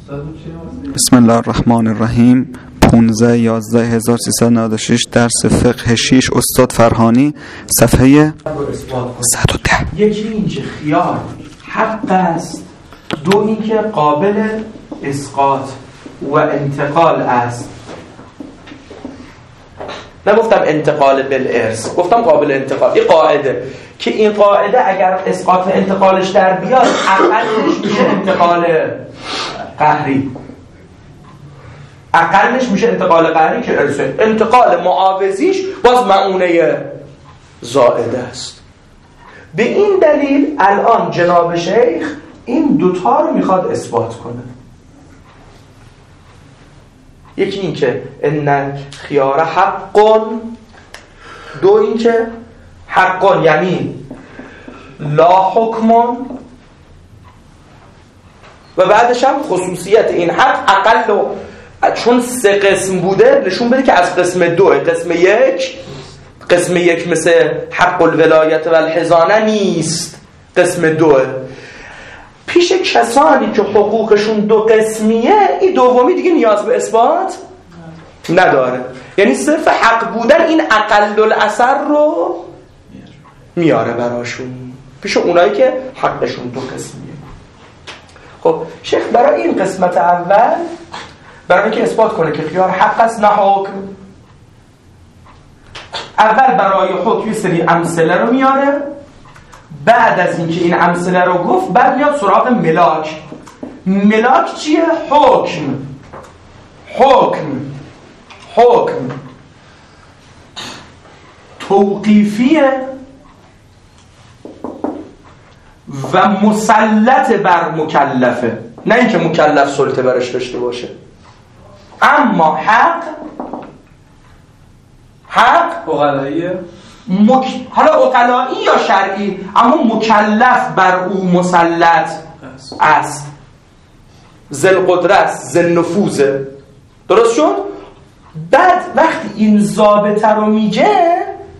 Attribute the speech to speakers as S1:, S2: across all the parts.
S1: بسم الله الرحمن الرحیم. 15/11/1396 درس فقه 6 استاد فرهانی، صفحه 110.
S2: یکی اینکه خیال حق است، دو اینکه قابل اسقاط و انتقال است. نگفتم انتقال بالارث، گفتم قابل انتقال. این قاعده که این قاعده اگر اسقاط و انتقالش در بیاد اقلش میشه انتقال قهری، اقلش میشه انتقال قهری که ارثه. انتقال معاوضیش باز معونه زائده است. به این دلیل الان جناب شیخ این دوتا رو میخواد اثبات کنه. یکی این که ان خیار حق، دو این که حق یعنی لا حکم، و بعدش هم خصوصیت این حق اقل و چون 3 قسم بوده نشون بده که از قسم 2 قسم یک مثل حق الولایت و الحضانه نیست، قسم 2 پیش کسانی که حقوقشون 2 قسمیه این دومی دیگه نیاز به اثبات نداره، یعنی صرف حق بودن این اقل الاثر رو میاره براشون پیش اونایی که حقشون 2 قسمیه. خب شیخ برای این قسمت اول، برای اینکه اثبات کنه که خیار حق است نه حکم، اول برای حکم سری امثله رو میاره. بعد از اینکه این امثله رو گفت بعد میاد سراغ ملاک. ملاک چیه؟ حکم توقیفیه و مسلط بر مکلفه، نه اینکه مکلف سلطه برش داشته باشه. اما حق عقلاییه، حالا عقلایی یا شرعی، اما مکلف بر او مسلط است، ذل قدرت، ذل نفوذه. درست شد؟ بعد وقتی این ضابطه رو میگه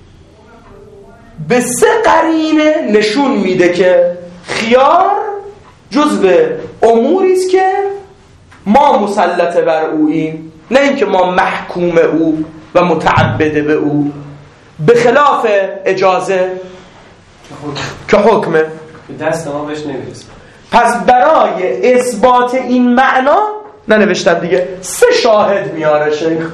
S2: به 3 قرینه نشون میده که خیار جزو اموری است که ما مسلط بر اوییم، نه اینکه ما محکوم او و متعبد به او، به خلاف اجازه که حکمه
S3: دست ما بهش نمیرسه.
S2: پس برای اثبات این معنا ننوشتم دیگه 3 شاهد میاره شیخ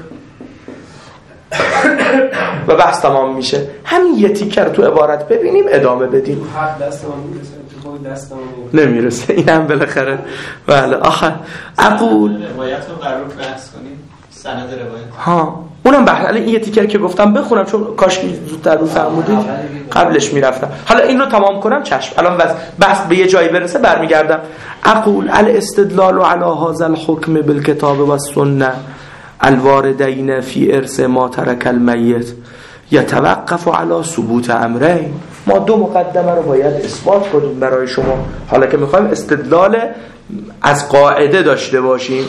S2: و بحث تمام میشه. همین یه تیکر تو عبارت ببینیم ادامه بدیم.
S3: حق دست ما میرسه، تو دست ما
S2: نمیرسه. اینم بالاخره بله. آخر اقول
S4: روایت رو قرار بحث کنیم، سند روایت
S2: ها اونم بحث. الان این یه تیکر که گفتم بخونم چون کاش زودتر رو فرمودید قبلش میرفتم. حالا این رو تمام کنم چشم. الان بحث به یه جایی برسه برمیگردم. اقول الاستدلال على هذا الحكم بالكتاب والسنه الواردین فی ارث ما ترک المیت یتوقف علی ثبوت امرین. ما 2 مقدمه رو باید اثبات کنیم برای شما حالا که میخوایم استدلال از قاعده داشته باشیم.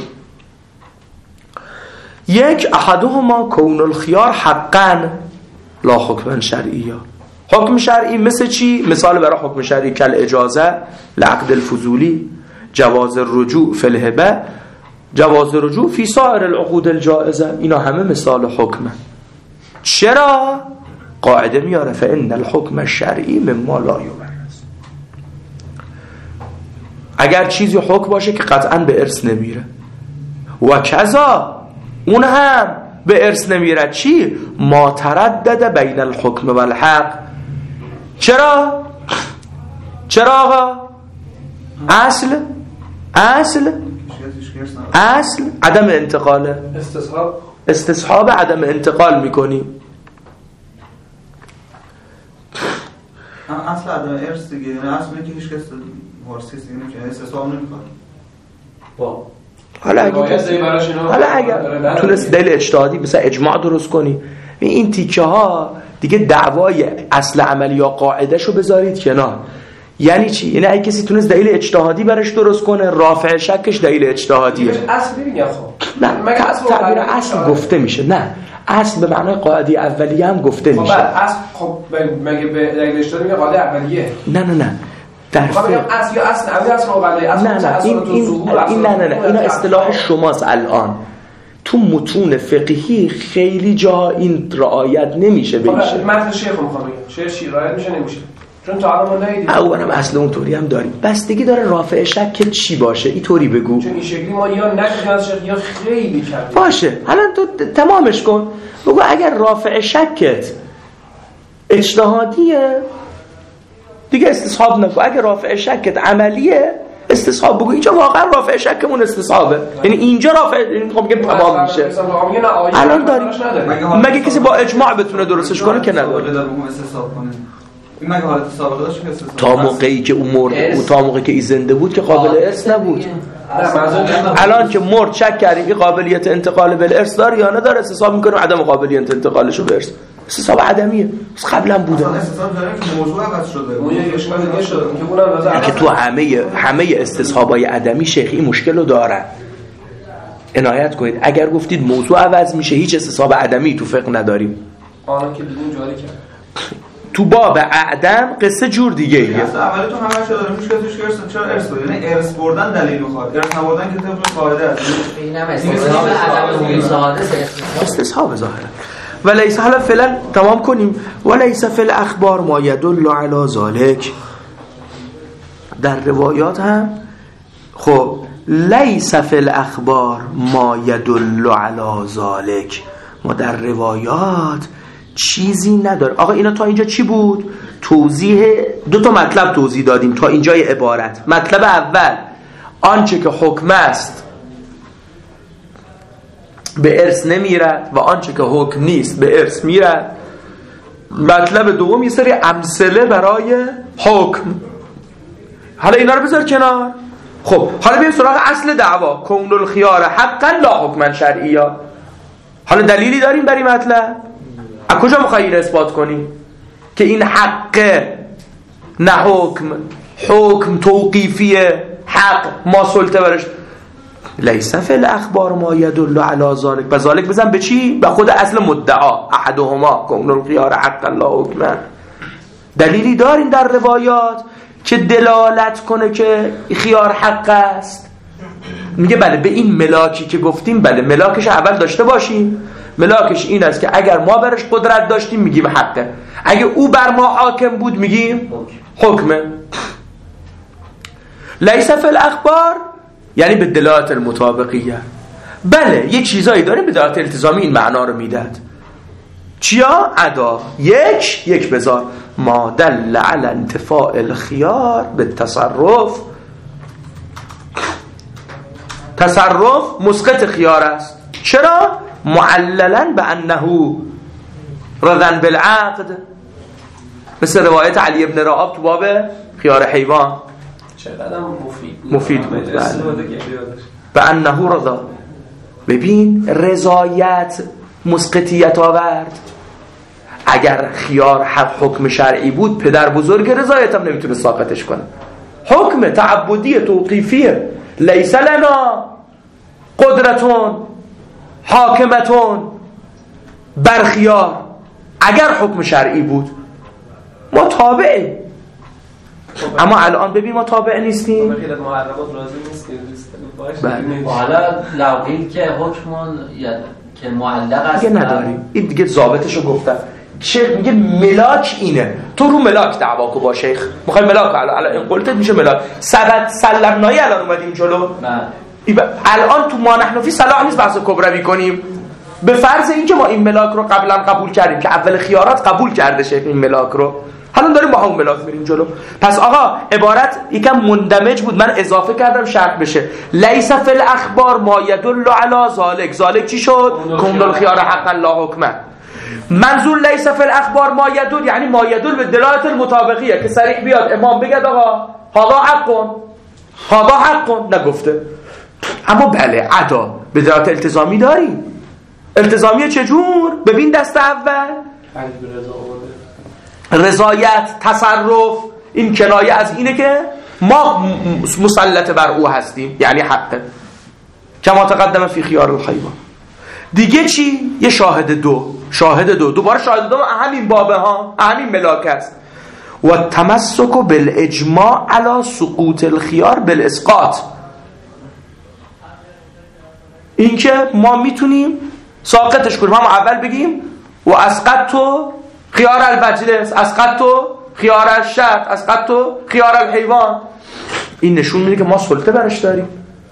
S2: 1 احدهما کون الخیار حقا لا حکم شرعی. حکم شرعی مثل چی؟ مثال برای حکم شرعی کل اجازه لعقد الفضولی، جواز الرجوع فی الهبه، جواز رجوع فی سایر العقود الجائزه. اینا همه مثال حکمه. چرا؟ قاعده میاره فإن الحکم الشرعی مما لا یبرز. اگر چیزی حکم باشه که قطعا به ارث نمیره و کذا اون هم به ارث نمیره. چی؟ ما تردد بین الحکم و الحق. چرا آقا؟ اصل عدم انتقاله. استصحاب عدم انتقال میکنی.
S5: اصل عدم ارث دیگه، یعنی اصل اینه که هیچ کس وارثی نمیشه، استصحاب نمیکنه.
S2: حالا اگر تونست دلیل اجتهادی مثلا اجماع درست کنی، این تیکه ها دیگه دعوای اصل عملی یا قاعده شو بذارید کنار. یعنی چی؟ یعنی اگه کسی تونست دلیل اجتهادی برش درست کنه رافع شکش دلیل اجتهادیه.
S3: اصل میگم خب
S2: نه تعبیر اصل گفته میشه. نه اصل به معنای قاعده اولیه هم گفته میشه.
S3: اصل خب مگه به دلیل اجتهادی میگه قاعده اولیه؟
S2: نه در فقه
S3: اصل یا اصل اولی
S2: نه اینا اصطلاح شماست الان. تو متون فقهی خیلی جا این رعایت نمیشه بشه.
S3: متن شیخ رو میخوام بگم، شیخ رعایت میشه نمیشه، چون تا الان ما ندیدیم.
S2: اونم اصل اونطوری هم داریم، بستگی داره رافع شک چی باشه. اینطوری بگو
S3: چون این شکلی ما یا ندیدیم از شیخ یا خیلی کردیم
S2: باشه. حالا تو تمامش کن، بگو اگر رافع شکت اجتهادیه دیگه استصحاب نکن، اگر رافع شکت عملیه استصحاب بگو. اینجا واقعا رافع شکمون استصحابه، یعنی اینجا رافع خب میگه تمام میشه. الان داریم مگه کسی با اجماع بتونه درستش کنه که نداره.
S5: این مگه حالت سابقه داشت که
S2: تا موقعی که اون مرد بود، تا موقعی که این زنده بود که قابل ارث نبود. الان که مرد شک کردیم این قابلیت انتقال به ارث داره یا نداره، استصحاب میکنیم عدم قابلیت انتقالش به ارث. استصحاب عدمیه، قبلا بوده.
S5: استصحاب داره که موضوع عوض شده.
S3: اون یه اشکال دیگه شده که اونم
S2: که تو همه استصحابای عدمی شیخی مشکل رو دارن. عنایت کنید اگر گفتید موضوع عوض میشه هیچ استصحاب عدمی تو فقه نداریم.
S3: آنها که بدون جاری کرد
S2: تو باب اعدم قصه جور دیگه ایه.
S5: اصلا اولی تو همه شده داره میشه توش ارث. چرا ارث بود؟ یعنی ارث بردن دلیل میخواد، ارث نبردن که طبق قاعده است.
S6: اینم استصحاب عدم مساعده
S2: استصحاب ظاهرا. ولیس حالا فعلا تمام کنیم. ولیس فی الاخبار ما یدل علی ذلک. در روایات هم خب لیس فی الاخبار ما یدل علی ذلک، ما در روایات چیزی نداره. آقا اینا تا اینجا چی بود؟ توضیح دو تا مطلب توضیح دادیم تا اینجای عبارت. مطلب اول آنچه که حکم است به ارث نمیرد و آنچه که حکم نیست به ارث میرد. مطلب دوم یه سری امثله برای حکم. حالا اینا رو بذار کنار. خب حالا بریم سراغ اصل دعوا، کون الخیار حقا لا حکما شرعیا. حالا دلیلی داریم برای مطلب؟ از کجا میخوایی اثبات کنیم که این حقه نه حکم توقیفیه، حق ما سلطه برش. لیس فی الاخبار ما یدل علی ذلک. و ذلک بزن به چی؟ به خود اصل مدعا، احدهما کون الخیار حقا لا حکما. دلیلی داریم در روایات که دلالت کنه که خیار حق است؟ میگه بله به این ملاکی که گفتیم بله ملاکش اول داشته باشیم. ملاکش این است که اگر ما برش قدرت داشتیم میگیم حقه، اگه او بر ما حاکم بود میگیم حکمه. لیس فی الاخبار یعنی به دلالت المطابقیه. بله یه چیزایی داریم به دلالت التزامی این معنا رو میداد. چیا؟ ادا یک بذار ما دل علی انتفاع الخیار به تصرف مسقط خیار است. چرا؟ معللا به انه رضن بالعقد، مثل روایت علی ابن رعاب تو باب خیار حیوان.
S3: چقدر
S2: مفید بود. به انه رضا. ببین رضایت مسقطیت آورد. اگر خیار حکم شرعی بود پدر بزرگ رضایت هم نمیتونه ساقطش کنه. حکم تعبدی توقیفیه. لیس لنا قدرتون حاکمتون بر خیار. اگر حکم شرعی بود ما تابعه، اما الان ببین ما تابع نیستیم.
S6: حالا لوقیل که حکمون که معلق است
S2: دیگه نداریم. این دیگه ضابطشو گفتم. شیخ میگه ملاک اینه، تو رو ملاک دعوا کو با شیخ. میخوای ملاک الان این قلتت میشه ملاک. سبت سلمنایی الان اومدیم جلو. الان تو ما نحنفی صلاح نیست بحث کبروی کنیم. به فرض اینکه ما این ملاک رو قبلا قبول کردیم که اول خیارات قبول کرده شیخ این ملاک رو، حالا داریم با هم ملاک میریم جلو. پس آقا عبارت یکم مندمج بود، من اضافه کردم شرح بشه. لیس فی الاخبار ما یدل علی ذلک. ذلک چی شد؟ کون الخیار حقا لا حکما. منظور لیس فی الاخبار ما یدل یعنی ما یدل به دلالت المطابقیه، که صریح بیاد امام بگد آقا هذا حق نگفته. اما بله ادا به دلالت التزامی داریم. التزامی چجور؟ ببین دست اول رضایت تصرف، این کنایه از اینه که ما مسلط بر او هستیم، یعنی حقه کما تقدم فی خیار الحیوان. دیگه چی؟ یه شاهد دو دوباره شاهد دو همین بابه ها، همین ملاک است. و تمسک بالاجماع علی سقوط الخیار بالاسقاط. این که ما میتونیم ساقطش کنیم، هم اول بگیم و اسقط تو خیار المجلس، اسقط تو خیار الشرط، اسقط تو خیار الحیوان. این نشون میده که ما سلطه برش داریم.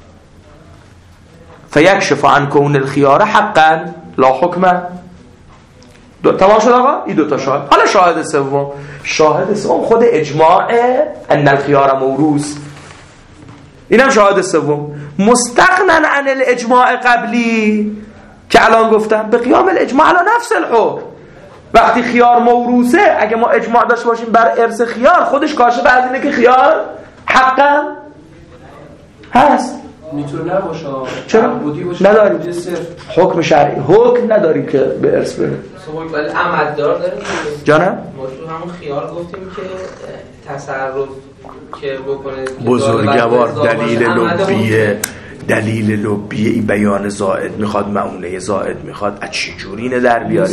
S2: فیکشف عن کون الخیار حقا لا حکما. تمام شد آقا؟ این دوتا شاهد. حالا شاهد سوم خود اجماع ان الخیار موروث. اینم شاهد سوم مستغنا عن الاجماع قبلی که الان گفتم به قیام الاجماع علی نفس الحکم. وقتی خیار موروثه، اگه ما اجماع داشته باشیم بر ارث خیار، خودش کاشف از اینه که خیار حقا هست.
S3: میتونه نباشه.
S2: چرا؟ نداریم حکم شرعی، حکم نداریم که به ارث بره.
S6: ولی عمددار داریم
S2: جانم؟
S6: ما تو همون خیار گفتیم که تصرف که بکنه
S7: بزرگوار دلیل لبیه ای بیان زائد میخواد، معونه زائد میخواد، از چی جوری اینه در بیاریم؟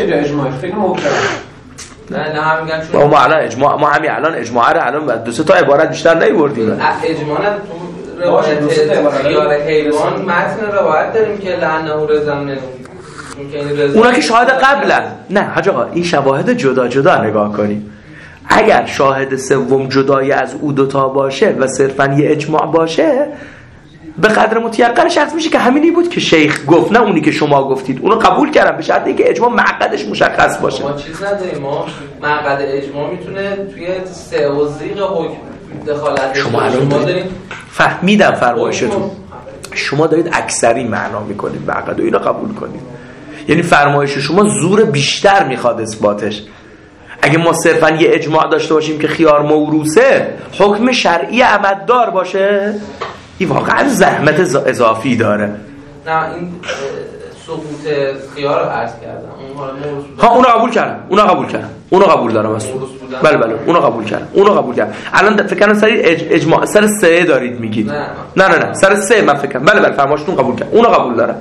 S6: نه هم میگم چون
S2: ما الان اجماع، ما همین الان اجماع رو الان دو سه تا عبارت بیشتر نیوردیم.
S6: اجماع تو روایت خیار حیوان متن روایت داریم که لعنه رضا.
S2: اونا که شاهد قبلن. نه حاج آقا، این شواهد جدا جدا نگاه کنیم. اگر شاهد سوم جدای از او دوتا باشه و صرفا یه اجماع باشه، به قدر متیقن شخص میشه که همینی بود که شیخ گفت، نه اونی که شما گفتید. اونو قبول کردم به شرطی که اجماع معقدش مشخص باشه.
S6: ما چیز نداریم، ما معقد اجماع میتونه توی توزیع حکم دخالت.
S2: شما الان دارید فهمیدم فرمایشتون. شما دارید اکثری معنا میکنید معقد و اینو قبول کنید. یعنی فرمایش شما زور بیشتر میخواد اثباتش. اگه ما صرفا یه اجماع داشته باشیم که خیار موروثه، حکم شرعی عمددار باشه، این واقعا زحمت اضافی داره.
S6: نه این سقوط خیار رو عرض کردم.
S2: اونو قبول دارم اصلا. بله اونو قبول کردم. الان فکر کنم سر اجماع سر 3 دارید میگید. نه سر 3 من فکر کنم. بله فرمایشتون قبول کردم. اونو قبول دارم.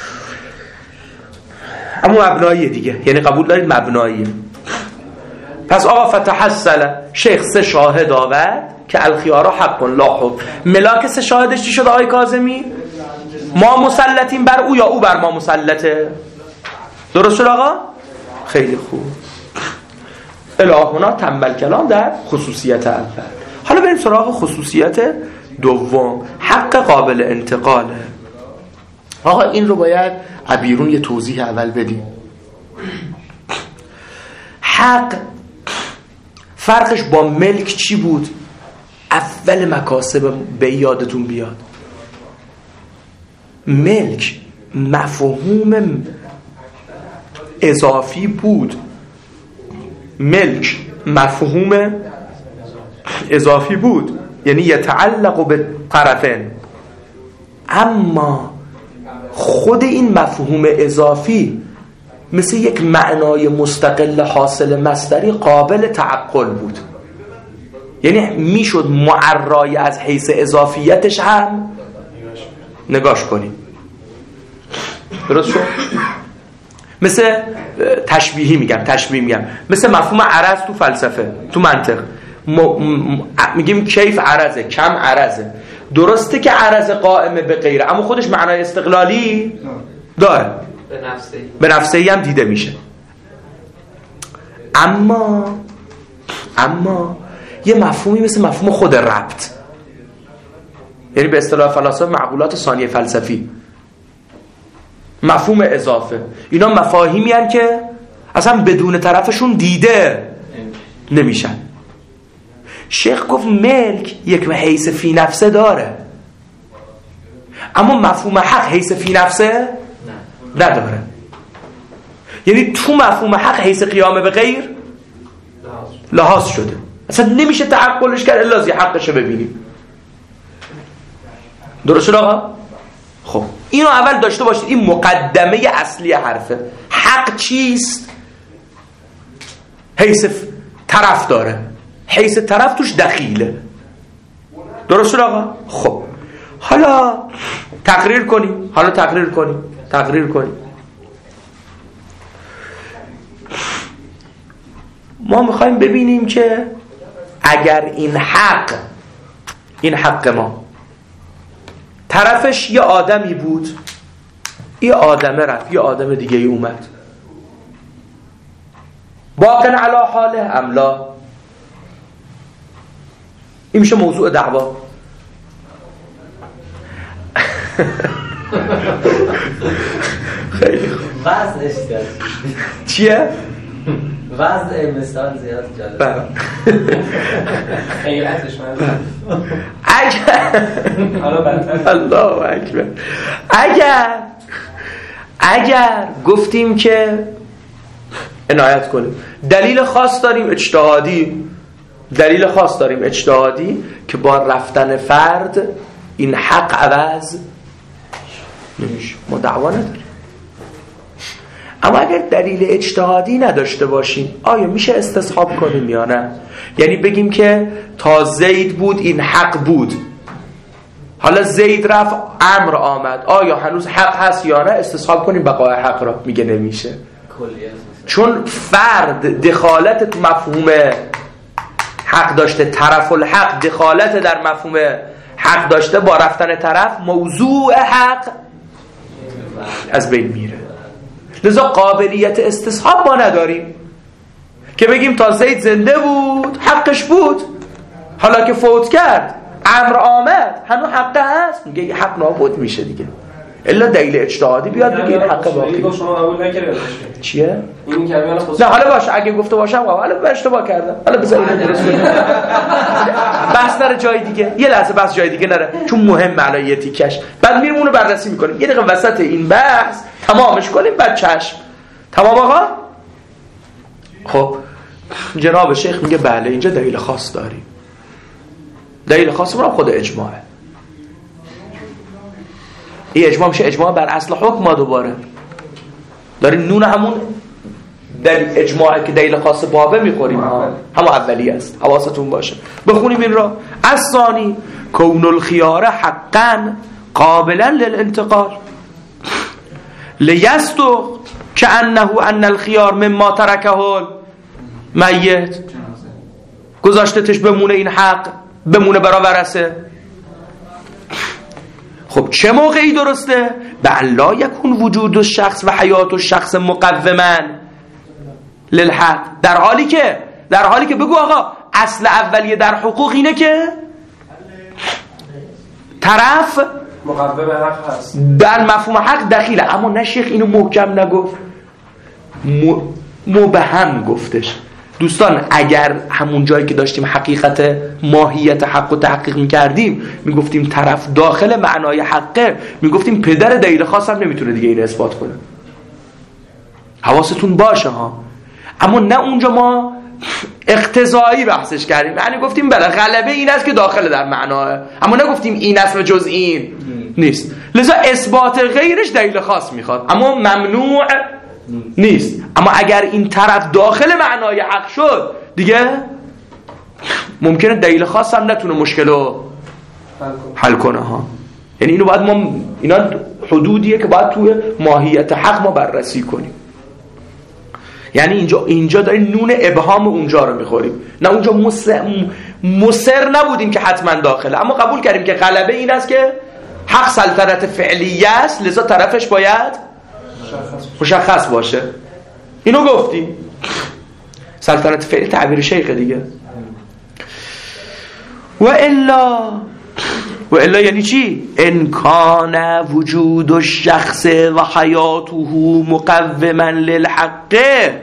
S2: اما مبناییه دیگه، یعنی قبول دارید مبناییه. پس آقا فتحصل شیخ 3 شاهد آورد که الخیار حق لا حکم. ملاک 3 شاهدش چی شد آقای کاظمی؟ ما مسلطیم بر او یا او بر ما مسلطه؟ درست شد آقا؟ خیلی خوب. الهنا تنبل کلام در خصوصیت اول. حالا بریم سراغ خصوصیت دوم. حق قابل انتقاله. آقا این رو باید عبیرون یه توضیح اول بدیم. حق فرقش با ملک چی بود؟ اول مکاسب به یادتون بیاد، ملک مفهوم اضافی بود. ملک مفهوم اضافی بود، یعنی یتعلق به طرفین. اما خود این مفهوم اضافی مثل یک معنای مستقل حاصل مصدری قابل تعقل بود. یعنی میشد معرای از حیث اضافیتش هم نگاش کنیم. درست شد؟ مثل تشبیه میگم مثل مفهوم عرض تو فلسفه، تو منطق میگیم کیف عرضه، کم عرضه. درسته که عرض قائمه به غیره، اما خودش معنای استقلالی داره، به نفسه‌ای هم دیده میشه. اما یه مفهومی مثل مفهوم خود ربط، یعنی به اصطلاح فلاسفه معقولات ثانیه فلسفی، مفهوم اضافه، اینا مفاهیمی هستند که اصلا بدون طرفشون دیده نمیشن. شیخ گفت ملک یک حیث فی نفسه داره، اما مفهوم حق حیث فی نفسه نداره. یعنی تو مفهوم حق حیث قیام به غیر لحاظ شده، اصلا نمیشه تعقلش کرد الا از حقش ببینیم. درست شد آقا؟ خب اینو اول داشته باشید، این مقدمه اصلی حرفه. حق چیست؟ حیث طرف داره، حیث طرف توش دخیله. درست شد آقا؟ خب حالا تقریر کنیم. ما میخوایم ببینیم که اگر این حق ما طرفش یه آدمی بود، یه آدمه رفت یه آدم دیگه ای اومد، باقن علی حاله املا، این میشه موضوع دعوا. خیلی خوب.
S4: وضعش زیاد
S2: چیه؟
S4: وضع مثال زیاد جالب.
S3: خیلیتش من
S2: الله اکبر. اگر گفتیم که عنایت کنیم دلیل خاص داریم اجتهادی که با رفتن فرد این حق عوض نمیشه، ما دعوا نداریم. اما اگر دلیل اجتهادی نداشته باشیم آیا میشه استصحاب کنیم یا نه؟ یعنی بگیم که تا زید بود این حق بود، حالا زید رفت امر آمد، آیا هنوز حق هست یا نه؟ استصحاب کنیم بقای حق را. میگه نمیشه، چون فرد دخالت تو مفهوم حق داشته، طرف الحق دخالت در مفهوم حق داشته، با رفتن طرف موضوع حق از بین میره. لذا قابلیت استصحاب ما نداریم که بگیم تا زید زنده بود حقش بود، حالا که فوت کرد امر آمد هنوز حق هست، میگه حق نابود میشه دیگه، الا دلیل اجتهادی بیاد بگه این حق باقی.
S3: شما قبول نکردید
S2: چیه؟
S3: این کلمه خود
S2: نه حالا باشه، اگه گفته باشم حالا اشتباه کردم، حالا بذارید بحث نره جای دیگه، یه لحظه بحث جای دیگه نره، چون مهم علایه تیکش، بعد میریم اونو بررسی میکنیم. یه دقیقه وسط این بحث تمامش کنیم، بعد چشم تمام آقا. خب جناب شیخ میگه بله اینجا دلیل خاص داریم، دلیل خاص ما خود اجماعه. این اجماع میشه اجماع بر اصل حکم. ما دوباره داریم نون همون در اجماعه که دلیل خاص بابه میخوریم، همون اولی است، حواستون باشه. بخونیم این را. الثانی کون الخیار حقا قابلا للانتقال لیستو که ان الخیار مما ترکه میت، گذاشتتش بمونه این حق، بمونه برا ورثه. خب چه موقعی درسته؟ به لا یکون وجود الشخص و حیات الشخص مقوما للحق، در حالی که بگو آقا اصل اولیه در حقوق اینه که طرف
S3: مقوم حق هست،
S2: در مفهوم حق دخیله. اما نه شیخ اینو محکم نگفت، مبهم گفتش. دوستان اگر همون جایی که داشتیم حقیقت ماهیت حق و تحقیق میکردیم میگفتیم طرف داخل معنای حقه، میگفتیم پدر دلیل خاص هم نمیتونه دیگه این اثبات کنه. حواستون باشه ها. اما نه اونجا ما اقتضایی بحثش کردیم، یعنی گفتیم بله غلبه این است که داخل در معناه، اما نگفتیم این است و جز این نیست. لذا اثبات غیرش دلیل خاص میخواد اما ممنوع نیست. اما اگر این طرف داخل معنای حق شد دیگه ممکنه دلیل خاص هم نتونه مشکل رو حل کنه ها. یعنی اینو باید ما، اینا حدودیه که باید توی ماهیت حق ما بررسی کنیم. یعنی اینجا داریم نون ابهام اونجا رو میخوریم، نه اونجا مصر نبودیم که حتما داخله، اما قبول کردیم که غلبه این است که حق سلطنت فعلیه است، لذا طرفش باید مشخص باشه. اینو گفتیم. سلطنت فعلی تعبیر شیخ دیگه. و الا یعنی چی؟ ان کان وجود الشخص و حیاته مقوما للحق،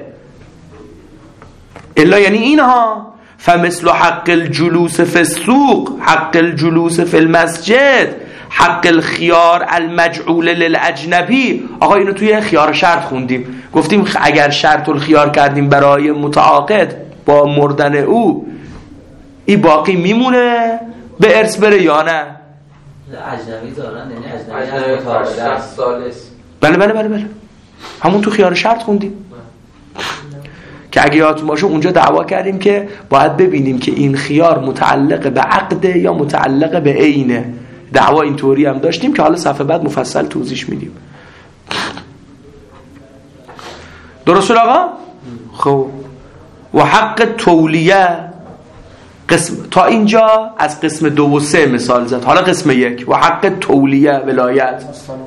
S2: الا یعنی اینها فمثل حق الجلوس فی السوق، حق الجلوس فی المسجد، حق الخيار المجعول للاجنبی. آقا اینو توی خیار شرط خوندیم، گفتیم اگر شرط الخيار کردیم برای متعاقد با مردن او، این باقی میمونه به ارث بره یا نه؟
S4: اجنبی دارن، یعنی اجنبی متعاقد.
S2: بله همون تو خیار شرط خوندیم که اگه یادتون باشه اونجا دعوا کردیم که باید ببینیم که این خیار متعلق به عقده یا متعلق به عینه. دعوا اینطوری هم داشتیم که حالا صفحه بعد مفصل توضیح میدیم. درست شد آقا؟ خب و حق تولیه تا اینجا از قسم 2 و 3 مثال زد. حالا قسم 1 و حق تولیه ولایت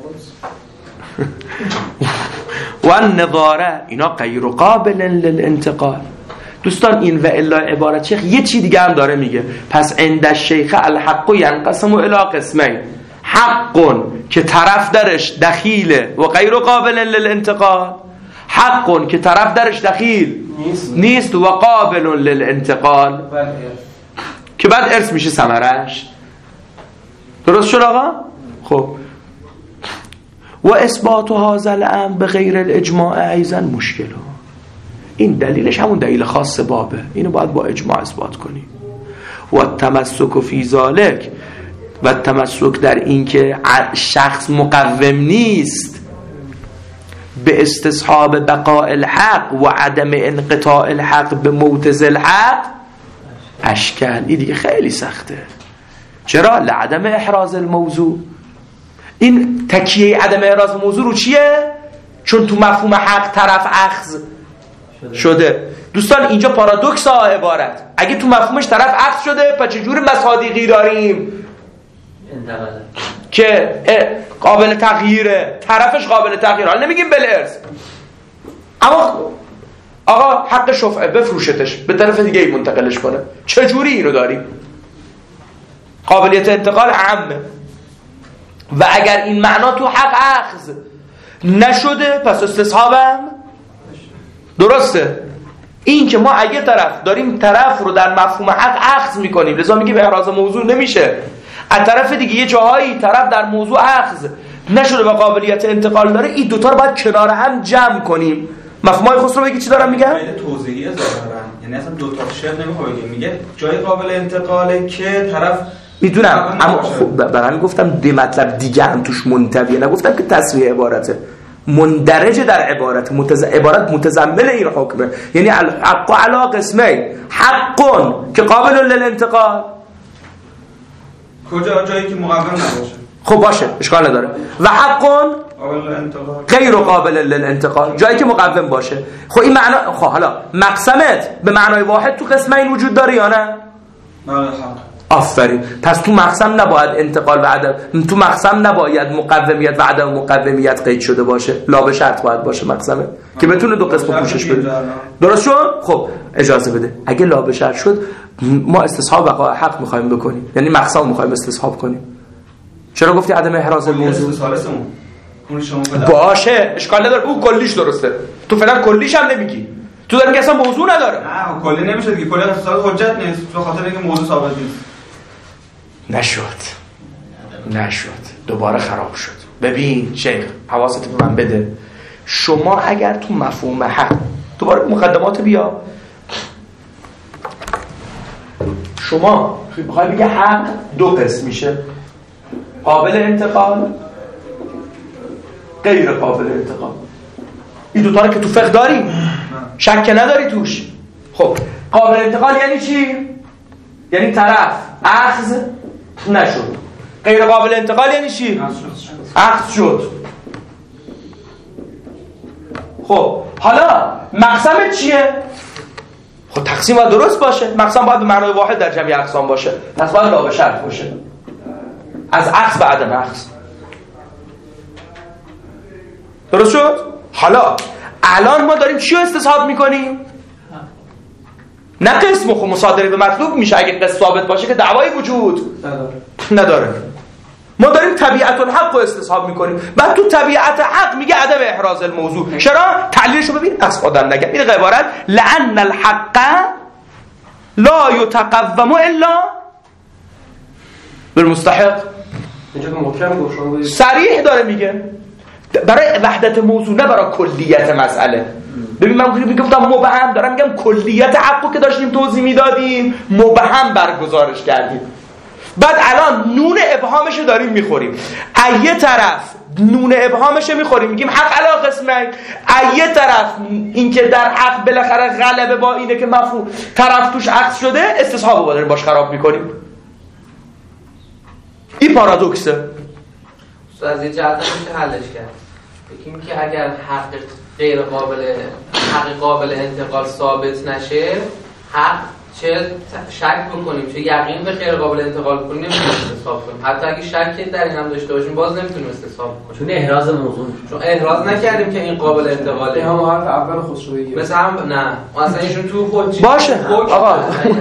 S2: و النظاره اینا غیر قابل للانتقال. دوستان این و الا عبارت شیخ یه چی دیگه هم داره میگه. پس عند الشیخ الحق ینقسم الى قسمین، حق که طرف درش دخیله و غیر قابل للانتقال، حق که طرف درش دخیل نیست و قابل للانتقال که بعد ارث میشه ثمرش. درست شد آقا؟ خب و اثبات هذا الامر بغیر الاجماع ایضا مشکله. این دلیلش همون دلیل خاص بابه، اینو باید با اجماع اثبات کنیم. و التمسک فی ذلک، و التمسک در این که شخص مقوم نیست به استصحاب بقاء الحق و عدم انقطاع الحق به موت الحق اشکال. این دیگه خیلی سخته. چرا؟ لعدم احراز الموضوع. این تکیه عدم احراز موضوع رو چیه؟ چون تو مفهوم حق طرف اخذ شده. دوستان اینجا پارادوکس ها عبارت. اگه تو مفهومش طرف اخذ شده پس چجور مصادیقی داریم که قابل تغییره، طرفش قابل تغییره. حالا نمیگیم بالارث، اما آقا حق شفعه بفروشتش به طرف دیگه ای منتقلش کنه، چجوری اینو داریم؟ قابلیت انتقال عامه. و اگر این معنا تو حق اخذ نشده پس استصحابم درسته. این که ما اگه داریم طرف رو در مفهوم حق اخذ میکنیم، لذا میگه به احراز موضوع نمیشه. از طرف دیگه یه جاهایی طرف در موضوع اخذ نشده و قابلیت انتقال داره، این دوتا رو باید کنار هم جمع کنیم. مفهومای خسرو بگی چی دارم میگم؟
S5: خیلی توضیحیه ظاهرا، یعنی اصلا دو تا شعر نمیخواد بگه، میگه جای قابل انتقاله که طرف
S2: میدونم، اما خب برای گفتم دی مطلب دیگه هم توش منتبیه، نگفتم که تصریح عبارته مندرجه در عبارت عبارت متضمن این حکمه. یعنی حق علی قسمین، حق که قابل للانتقال،
S5: کجا جایی که مقوم نباشه
S2: خب باشه اشکال نداره، و حق غیر قابل للانتقال جایی که مقوم باشه. خب این معنا، خب حالا مقسمت به معنای واحد تو قسمین وجود داره یا نه؟ آفرین. پس تو مقسم نباید انتقال و عدم، تو مقسم نباید مقومیت و عدم مقومیت قید شده باشه، لا به شرط باید باشه مقسمه که بتونه دو قسم پوشش بده. درست شد؟ خب اجازه بده اگه لا به شرط شد ما استصحاب بقاء حق می‌خوایم بکنیم، یعنی مقسم می‌خوایم استصحاب کنیم. چرا گفتی عدم احراز الموضوع؟ باشه اشکال نداره، اون کلیش درسته، تو فعلا کلیش هم نمیگی، تو داری میگی اصلا موضوع نداره.
S5: نه کلی نمیشه دیگه، کلی اصلا حجت نیست به خاطر اینکه موضوع ثابت نیست. نشد دوباره خراب شد. ببین شیخ حواست به من بده، شما اگر تو مفهوم حق، دوباره مقدمات بیا، شما بخوای بگی حق دو قسم میشه، قابل انتقال غیر قابل انتقال. این دوتا رو که تو فقه داری شک نداری توش. خب قابل انتقال یعنی چی؟ یعنی طرف اخذ نشد. غیر قابل انتقال یعنی چی؟ اخذ شد. خب حالا مقسمت چیه؟ خب تقسیم باید درست باشه، مقسم باید به معنای واحد در جمعی اقسام باشه، پس باید لا به شرط باشه، از اخذ به عدم اخذ. درست شد؟ حالا الان ما داریم چی رو استصحاب میکنیم؟ نه قسم خب مصادره به مطلوب میشه اگه قسم ثابت باشه که دعوایی وجود نداره. ما داریم طبیعت الحق رو استصحاب میکنیم، بعد تو طبیعت حق میگه عدم احراز الموضوع. چرا؟ تعلیلش رو ببین، اصلا نگم این عبارت لأن الحق لا يتقوم الا بالمستحق.
S3: اینجا که محکم گوشون
S2: صریح داره میگه برای وحدت موضوع نه برای کلیت مسئله. ببین من میگفتم مبهم، دارم میگم کلیت حقو که داشتیم توضیح میدادیم مبهم برگزارش کردیم، بعد الان نون ابهامشو داریم میخوریم. ایه طرف نون ابهامشو میخوریم میگیم حق علی قسمین، ایه طرف این که در حق بالاخره غلبه با اینه که مفهوم طرف توش عکس شده استصحابو داریم باش خراب میکنیم. این پارادوکسه.
S6: از یه جهت میشه حلش کرد، بگیم که اگر حق قابل انتقال ثابت نشه، حق چه شک بکنیم چه یقین به غیر قابل انتقال کنیم نمیتونیم استصحاب کنیم. حتی اگه شک در این هم داشته باشیم باز نمیتونیم استصحاب کنیم
S4: چون احراز موضوع،
S6: چون احراز نکردیم که این قابل انتقاله.
S3: هم حرف اول خسرویه
S6: مثلا هم نه اصلا ایشون تو خود
S5: باشه آقا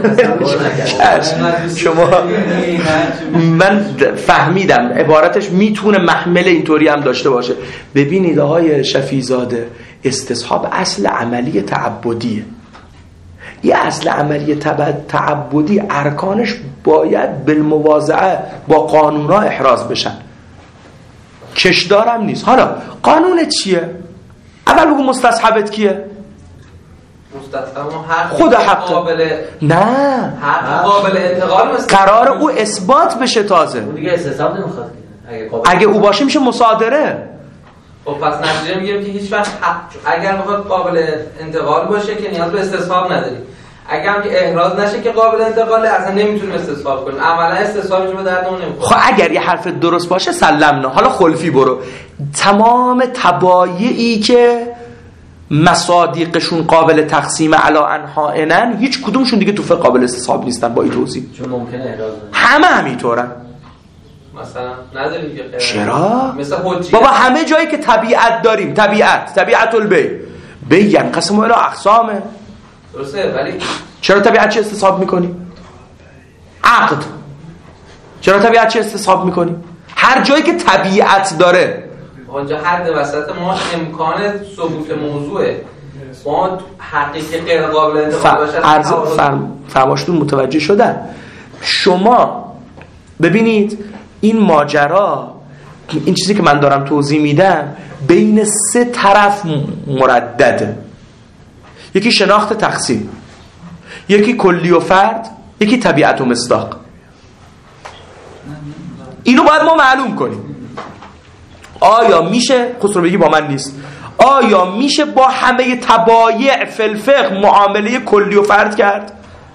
S5: شما من فهمیدم عبارتش میتونه محمل اینطوری هم داشته باشه. ببینید آقای شفیع‌زاده، استصحاب اصل عملی تعبدیه. یه اصل عملی تعبدی ارکانش باید بالمواضعه با قانونا احراز بشن، کشدارم نیست. حالا قانون چیه؟ اول بگو مستصحبت کیه؟ خود حق نه
S6: حق قابل انتقال
S5: قرار او اثبات بشه تازه
S4: دیگه استصحاب نمیخواد.
S5: اگه او باشه میشه مصادره.
S6: خب پس نتیجه میگیریم که هیچ وقت اگر بخواد قابل انتقال باشه که نیاز به استصحاب نداریم. اگر هم که احراز نشه که قابل انتقاله اصلا نمیتونیم استصحاب کنیم. عملا استصحابی رو به دردمون نمیخوره.
S5: خب اگر یه حرف درست باشه سلمنا. حالا خلفی برو. تمام تبایعی که مصادیقشون قابل تقسیم علی انحائنن هیچ کدومشون دیگه تو فقه قابل استصحاب نیستن با این توضیح.
S4: چون ممکنه احراز
S5: همه همینطورن.
S6: مثلا نداریم دیگه.
S5: چرا؟
S6: مثلا حجیت.
S5: بابا همه جایی که طبیعت داریم، طبیعت البی ینقسم الی اقسامه.
S6: درسته ولی
S5: چرا طبیعت چه استصحاب میکنی؟ عقد. چرا طبیعت چه استصحاب میکنی؟ هر جایی که طبیعت داره.
S6: اونجا حد وسط ما امکان ثبوت موضوعه. ما حقیقی غیر قابل انتقال باشه.
S5: فرماشتون متوجه شدن. شما ببینید این ماجرا، این چیزی که من دارم توضیح میدم بین سه طرف مردده. یکی شناخت تقسیم، یکی کلی و فرد، یکی طبیعت و مصداق. اینو باید ما معلوم کنیم. آیا میشه، خسرو بگی با من نیست، آیا میشه با همه تبایع فی الفقه معامله کلی و فرد کرد؟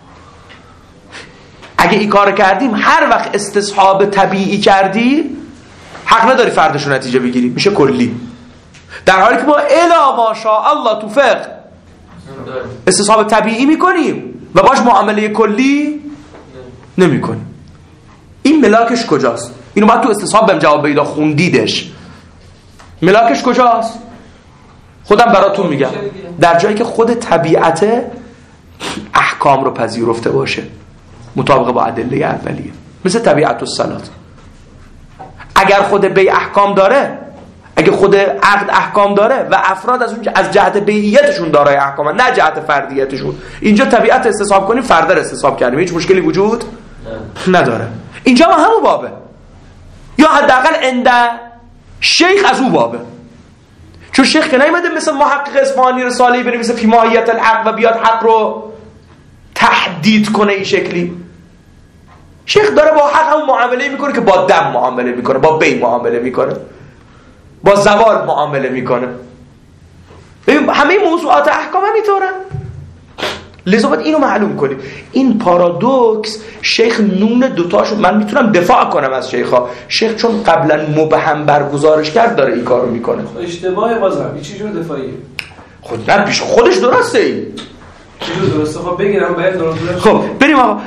S5: اگه این کار کردیم هر وقت استصحاب طبیعی کردی حق نداری فردشو نتیجه بگیری، میشه کلی. در حالی که ما الا ماشاءالله تو فقه استصحاب طبیعی میکنیم و باش معامله کلی نمیکنیم. این ملاکش کجاست؟ اینو باید تو استصحاب بهم جواب بدید. خوندیدش ملاکش کجاست؟ خودم براتون میگم. در جایی که خود طبیعت احکام رو پذیرفته باشه مطابق با ادله اولیه، مثل طبیعت الصلات. اگر خود بی احکام داره، اگه خود عقد احکام داره و افراد از جهت بیعیتشون دارای احکام نه جهت فردیتشون، اینجا طبیعت استصحاب کنیم، فرد رو استصحاب کردیم، هیچ مشکلی وجود نداره. اینجا ما همون بابه، یا حداقل عند شیخ از اون بابه. چون شیخ که نیومده مثل محقق اصفهانی رساله بنویسه فی ماهیت الحق و بیاد حق رو تحدید کنه این شکلی. شیخ داره با حق هم معامله میکنه که با دم معامله میکنه، با بی معامله میکنه، با زوال معامله میکنه. همه موضوعات احکام همینطورن. لذا باید اینو معلوم کنیم. این پارادوکس شیخ نون دوتاشو، من میتونم دفاع کنم از شیخا، شیخ چون قبلا مبهم برگزارش کرد داره این کارو میکنه.
S3: اشتباهه بازم. این چه جور دفاعیه؟
S5: خود نه پیش خودش درسته. این
S3: چه جور درسته؟ خب بگیرم باید درست.
S5: خب بریم آقا.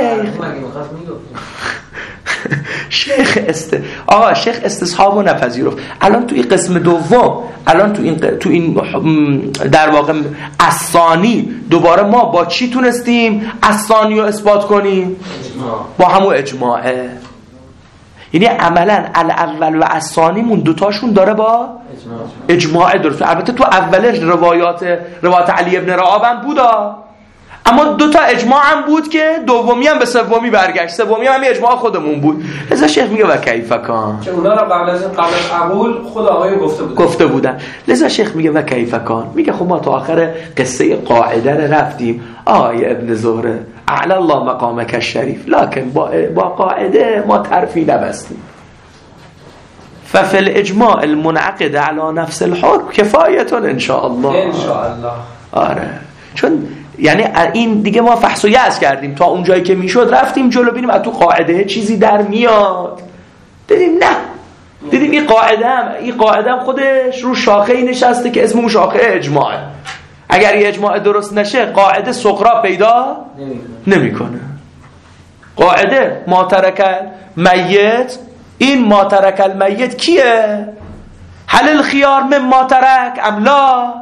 S5: شیخ استصحابو نپذیرفت. الان تو این قسم دوم، الان تو این در واقع الثانی دوباره ما با چی تونستیم الثانی رو اثبات کنیم؟ با همون اجماعه. یعنی عملا الاول و الثانیمون دوتاشون داره با اجماع درست. البته تو اولش روایات علی ابن رعاب هم بودا، اما دوتا اجماع هم بود که دومی هم به سومی برگشت، سومی هم اجماع خودمون بود. لذا شیخ میگه و کیف کان،
S3: چون اونا رو قبل از قبول خود آقای گفته بودن.
S5: لذا شیخ میگه و کیف کان، میگه خب ما تا آخر قصه قاعده رفتیم. آقای ابن زهره اعلی الله مقامک الشریف، لکن با قاعده ما طرفی نبستیم. ففي الاجماع المنعقد على نفس الحكم کفایت ان شاء الله. آره، چون یعنی این دیگه ما فحص و یأس کردیم تا اون جایی که میشد رفتیم جلو، ببینیم از تو قاعده چیزی در میاد. دیدیم نه، دیدیم این قاعده هم خودش رو شاخه‌ای نشسته که اسم اون شاخه اجماعه.
S2: اگر یه اجماع درست نشه قاعده سغرا پیدا نمیکنه. قاعده ما ترک المیت، این ما ترک المیت کیه؟ هل الخيار من ما ترک ام لا؟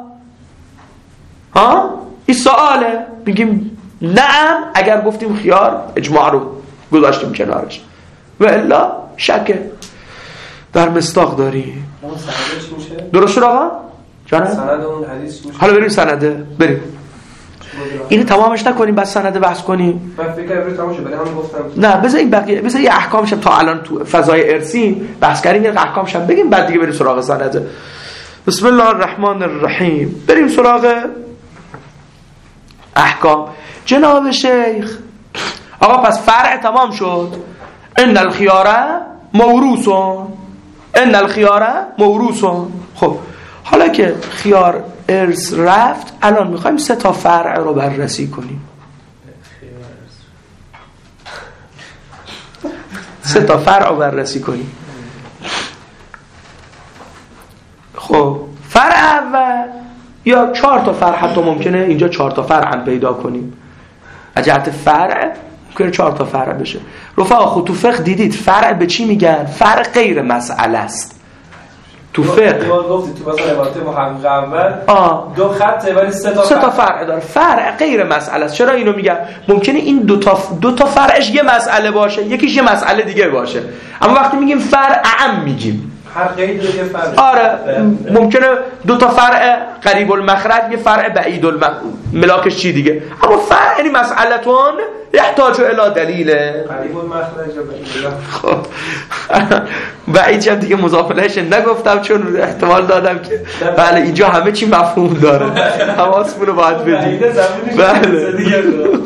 S2: این سواله. میگیم نعم اگر گفتیم خیار اجماع رو گذاشتیم کنارش، و الا شکه در مصداق داری.
S3: اون سند چی میشه؟
S2: درست شد آقا؟ جانم؟
S3: سند اون حدیث میشه.
S2: حالا بریم سنده، بریم اینو تمامش نکنیم بعد سنده بحث کنیم.
S3: من فکر کردم تمام شد، ولی هم گفتم
S2: نه بذار این بقیه، بذار یه احکامش تا الان تو فضای ارسی بحث کردیم، یه احکامش هم بگیم بعد دیگه بریم سراغ سنده. بسم الله الرحمن الرحیم. بریم سراغ احکام. جناب شیخ آقا پس فرع تمام شد. ان الخيار موروث، ان الخيار موروث. خب حالا که خیار ارث رفت، الان میخوایم 3 تا فرع رو بررسی کنیم. 3 تا فرع رو بررسی کنیم. خب فرع اول یا 4 تا فرع، حتی ممکنه اینجا 4 تا فرع هم پیدا کنیم. از جهت فرع ممکنه 4 تا فرع بشه. رفقا خود تو فقه دیدید فرع به چی میگن؟ فرع غیر مسئله است. تو فقه
S3: گفتی تو مثلا عبارت محقق اول 2 خطه ولی 3 تا
S2: فرع داره. فرع غیر مسئله است. چرا اینو میگم؟ ممکنه این دو تا فرعش یه مسئله باشه، یکیش یه مسئله دیگه باشه، اما وقتی میگیم فرع عام میگیم
S3: هر قید رو یه فرع.
S2: آره ممکنه 2 تا فرع قریب المخرج، یه فرع بعید الملاکش چی دیگه، اما فرع یعنی مسئلتون یحتاج الی دلیل.
S3: قریب المخرج
S2: خب بعید چم دیگه مضاف الیهش نگفتم چون احتمال دادم که بله اینجا همه چی مفهوم داره، حواسمون رو باید بدیم. بله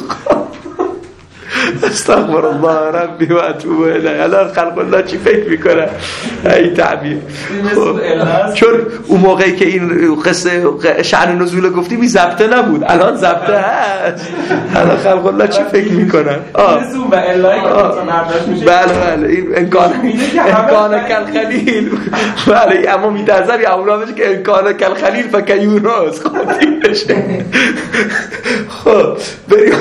S2: استغفر الله ربی و اتوب الیه. الان خلق الله چی فکر میکنه این تعبیر؟ چون اون موقعی که این قصه شأن نزول گفتیم این ضبطه نبود، الان ضبطه هست. الان خلق الله چی فکر میکنن؟ بله این امکان کل خلیل. بله اما میترزم یه اولا بشه که امکان کل خلیل فکیوناس خودی بشه. خب بریم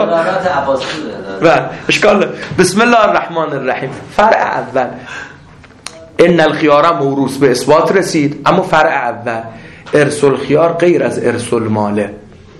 S2: بله اشکال. بسم الله الرحمن الرحیم. فرع اول ان الخيار موروث به اثبات رسید، اما فرع اول ارث الخيار غیر از ارث المال.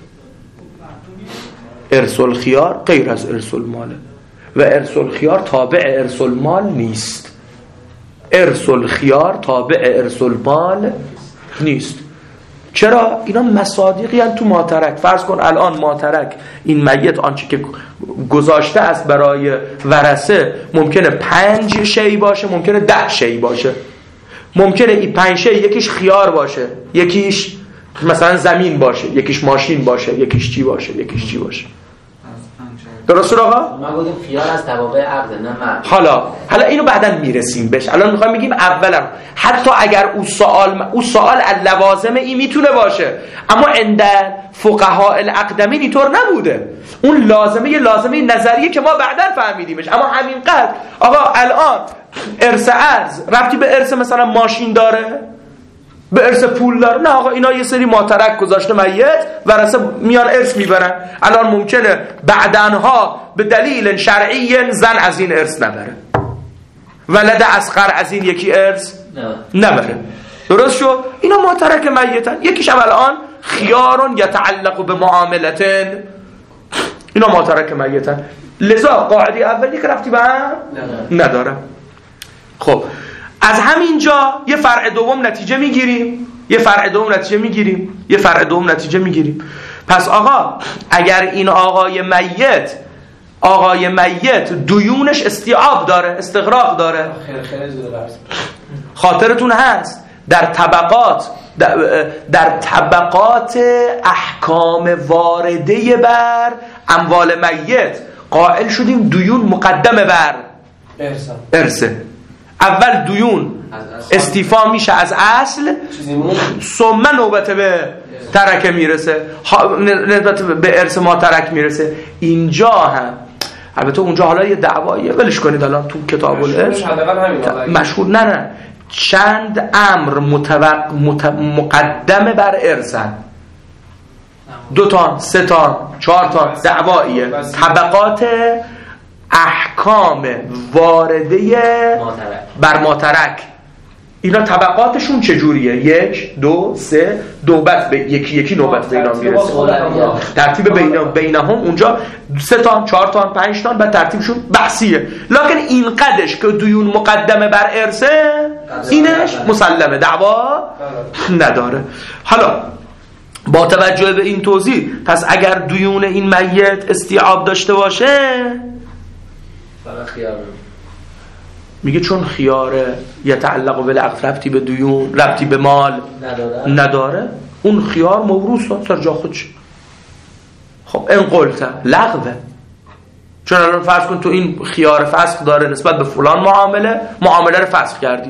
S2: ارث الخيار غیر از ارث المال و ارث الخيار تابع ارث المال نیست. ارث الخيار تابع ارث المال نیست. چرا؟ اینا مصادیقی هم تو ماترک. فرض کن الان ماترک این میت آنچه که گذاشته است برای ورثه ممکنه 5 شی باشه، ممکنه 10 شی باشه. ممکنه این 5 شی یکیش خیار باشه، یکیش مثلا زمین باشه، یکیش ماشین باشه، یکیش چی باشه، یکیش چی باشه. درست شد آقا؟
S4: ما گفتیم خیار از توابع عقد نه من.
S2: حالا اینو بعداً میرسیم بهش. الان میخوایم بگیم اولم حتی اگر اون سوال اللوازم این میتونه باشه، اما عند فقهاء الاقدمین اینطور نبوده. اون لازمه نظریه که ما بعداً فهمیدیمش. اما همینقدر آقا الان ارث ارز ربطی به ارث مثلا ماشین داره؟ به ارث پول داره؟ نه آقا اینا یه سری ماترک گذاشته میت، ورثه میان ارث میبرن. الان ممکنه بعدنها به دلیل شرعی زن از این ارث نبره، ولد اصغر از این یکی ارث نبره. درست شد؟ اینا ماترک میتن. یکیش هم الان خیارون یتعلق به معاملتن، اینا ماترک میتن. لذا قاعده اولی که رفتی به هم نداره. خب از همینجا یه فرع دوم نتیجه میگیریم. پس آقا اگر این آقای میت دیونش استیعاب داره، استغراق داره، خاطرتون هست در طبقات احکام وارده بر اموال میت قائل شدیم دیون مقدمه بر ارثه. اول دیون استیفا میشه از اصل، ثم نوبت به ترکه میرسه، نوبت به ارث ما ترک میرسه. اینجا هم البته اونجا حالا یه دعواییه، ولش کنید الان تو کتاب الارث مشهور نه چند امر مقدمه بر ارثن. 2 تان 3 تان 4 تان دعواییه. طبقات احکام وارده بر ماترک اینا طبقاتشون چجوریه؟ 1 2 3 نوبت به یکی نوبت به اینا میرسه. ترتیب بینهم اونجا 3 تان 4 تان 5 تان بعد ترتیبشون بحثیه. لکن این قدش که دیون مقدمه بر ارثه اینش مسلمه، دعوا نداره. حالا با توجه به این توضیح پس اگر دیون این میت استیعاب داشته باشه میگه چون خیاره یتعلق بالعقد ربطی به دیون ربطی به مال نداره اون خیار موروث سر جا خودش. خب این قلت لغوه، چون الان فرض کن تو این خیار فسخ داره نسبت به فلان معامله رو فسخ کردی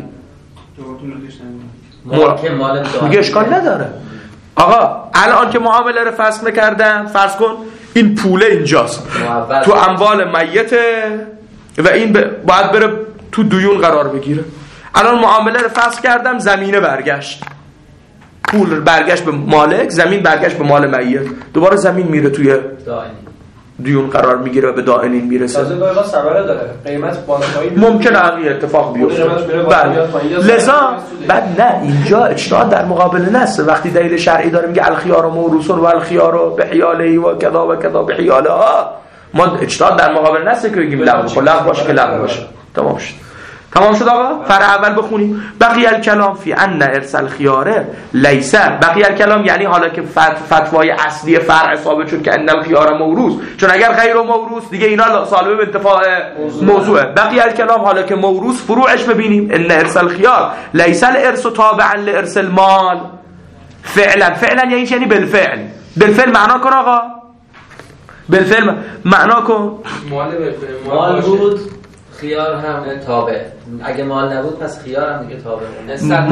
S2: میگه اشکال نداره. آقا الان که معامله رو فسخ میکردم فرض کن این پوله اینجاست تو اموال میته و این باید بره تو دیون قرار بگیره. الان معامله رو فسخ کردم، زمینه برگشت، پول برگشت به مالک، زمین برگشت به مال میت، دوباره زمین میره توی دیون قرار میگیره و به دائنین میرسه.
S3: تازه گاهی ثمره داره، قیمت بالاتری
S2: ممکنه عقیه اتفاق بیفته. لذا بعد نه اینجا اجتهاد در مقابل نص وقتی دلیل شرعی داره میگه الخيار موروثون و الخيار بحیاله و کذا و کذا بحیاله ها، ما اجتهاد در مقابل نص که بگیم لغو باشه که لغو باشه. تمام شد آقا. فرع اول بخونیم. بقیه الکلام فی ان ارث الخیاره لیس. بقیه الکلام یعنی حالا که فتوای اصلی فرع ثابت شد که ان الخیاره موروث، چون اگر غیر موروث دیگه اینا سالبه به انتفاع موضوعه. بقیه الکلام حالا که موروث فروعش ببینیم. ان ارث الخیار لیس الارث تابعا لارث المال. فعلا یعنی بالفعل معنا کن آقا، بالفعل معنا کن.
S6: مال بود خیار هم تابع، اگه مال نبود پس خیار هم دیگه تابع.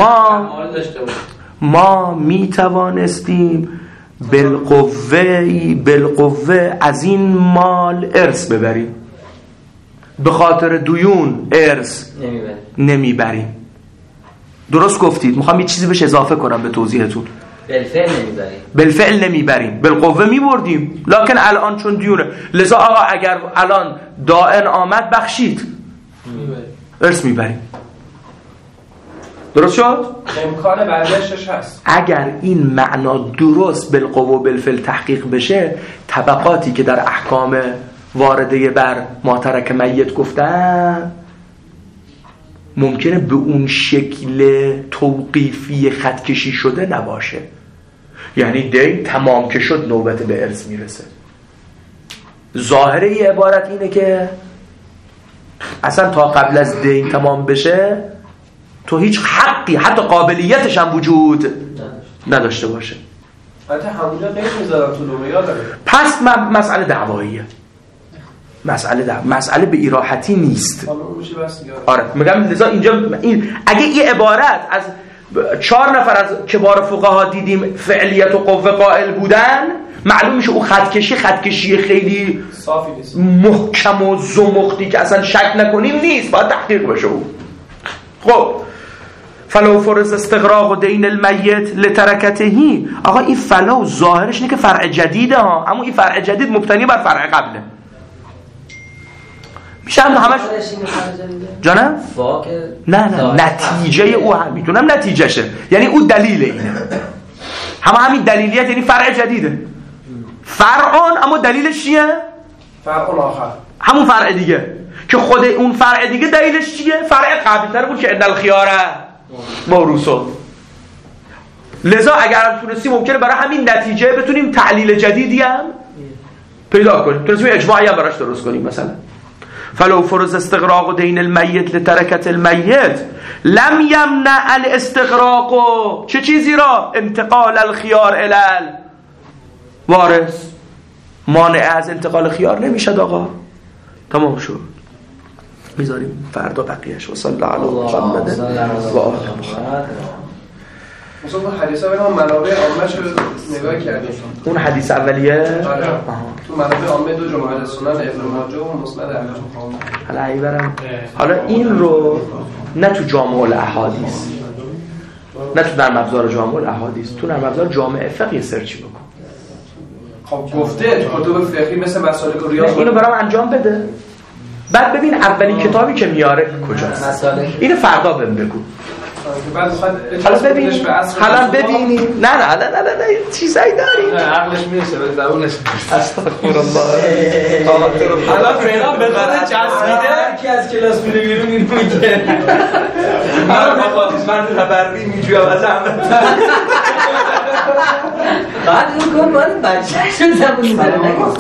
S2: ما می توانستیم بالقوه از این مال ارث ببریم، به خاطر دیون ارث نمیبریم. درست گفتید. میخوام یه چیزی بهش اضافه کنم به توضیحتون. بالفعل نمیبریم، بالقوه میبردیم، لکن الان چون دیونه. لذا آقا اگر الان دائن آمد بخشید ارث میبریم. درست شد؟
S3: امکان برگشتش هست.
S2: اگر این معنا درست بالقوه و بالفعل تحقیق بشه، طبقاتی که در احکام وارده بر ماترک میت گفتن ممکنه به اون شکل توقیفی خطکشی شده نباشه. یعنی دی تمام که شد نوبت به ارث میرسه. ظاهر این عبارت اینه که اصلا تا قبل از دین تمام بشه تو هیچ حقی حتی قابلیتش هم وجود نداشته باشه.
S3: حتی همونجا قید میذارم تو لومیا داره.
S2: پس مسئله دعواییه. مسئله به ایراحتی نیست. آره میگم لذا اینجا اگه این عبارت از 4 نفر از کبار فقها دیدیم فعلیت و قوه قائل بودن، معلوم میشه اون خطکشی خیلی
S3: صافی نیست،
S2: محکم و زمختی که اصلا شک نکنیم نیست، باید تحقیق بشه اون. خب فلو فرض استغراق و دین المیت لترکتهی. آقا این فلو ظاهرش اینه که فرع جدیده ها، اما این فرع جدید مبتنی بر فرع قبله. میشه همش جانم؟ نه نتیجه او هم میتونم نتیجهشه، یعنی او دلیل اینه. همین دلیلیت یعنی فرع جدیده، فرعون، اما دلیلش چیه؟
S3: فرع آخر،
S2: همون فرع دیگه که خود اون فرع دیگه دلیلش چیه؟ فرع قبلی تر بود که ان الخیار موروثون. لذا اگر تونستیم ممکنه برای همین نتیجه بتونیم تعلیل جدیدی هم پیدا کنیم، تونستیم اجماعی هم براش درست کنیم. مثلا فلو فرض استغراق دین المیت لترکت المیت لم یمنع الاستغراق. چه چیزی را؟ انتقال الخیار الال وارث. مانع از انتقال خیار نمیشد آقا. تمام شد. میذاریم فردا بقیهش. و صلی الله علی محمد و آل محمد.
S3: مثلا حدیثا به منابع عامه نگاه کردیم.
S2: اون حدیث اولیه
S3: تو منابع عامه 2 جماعت سنن ابن ماجه و مسند احمد.
S2: حالا ایورم حالا این رو نه تو جامع الاحادیث، نه تو در ابزار جامع الاحادیث، تو در ابزار جامع فقه سرچ بکن.
S3: خب گفته تو کتب فقهی مثل مسالک ریاض
S2: اینو برام انجام بده. بعد ببین اولین کتابی که میاره کجاست. اینو فردا بهم بگو. حالا ببین حالا ببینی نه چیزایی داری
S3: نه عقلش میرسه به زبونش
S2: استغفرالله.
S3: حالا فعلا به خاطر چسبیده
S6: کی از کلاس میره بیرون اینو میگه
S2: من خبری میجوام از احمد.
S4: بعد اون کار باید بچه‌شون زبون میزنه.